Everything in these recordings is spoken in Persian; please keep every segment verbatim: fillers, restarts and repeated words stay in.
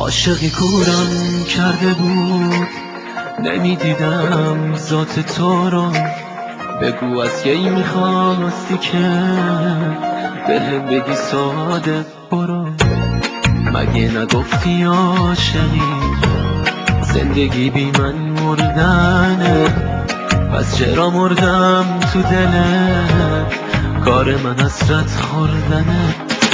عاشقی کورم کرده بود، نمیدیدم ذات تو رو. بگو از کی میخواستی که بهم بگی صادق برو. مگه نگفتی عاشقی زندگی بی من مردنه؟ پس چرا مردم تو دلت؟ کار من حسرت خوردنه.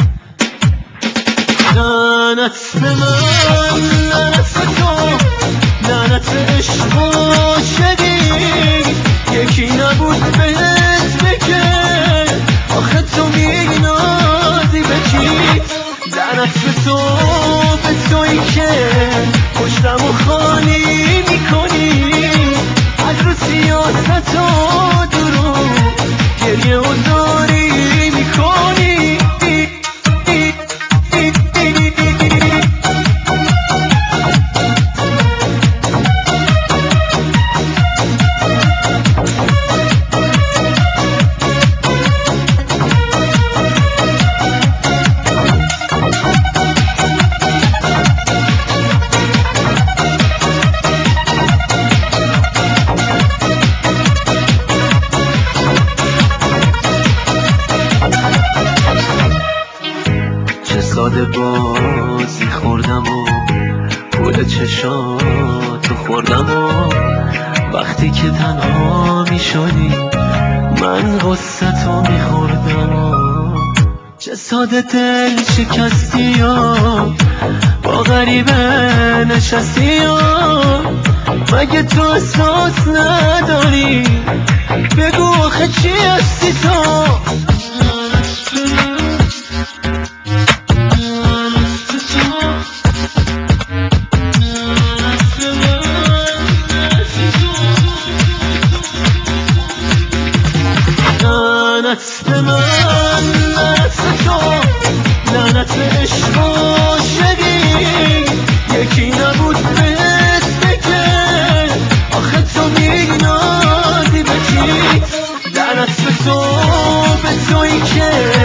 لعنت به من، لعنت به تو، لعنت به عشق و عاشقی. یکی نبود بهت بگه آخه تو میگنازی به کی؟ لعنت به تو، به تویی که پشتم و خالی میکنی، از رو سیاست و دروغ گریه و زاری میکنی. ساده بازی خوردم و پول چشاتو خوردم و وقتی که تنها می شدی من غصتو می خوردم و چه ساده دل شکستی و با غریبه نشستی و مگه تو احساس نداری؟ بگو آخه چی هستی تو؟ لعنت به من، لعنت به تو، لعنت به عشق و عاشقی. یکی نبود بهت بگه آخه تو میگنازی به کی؟ لعنت به تو، به تویی که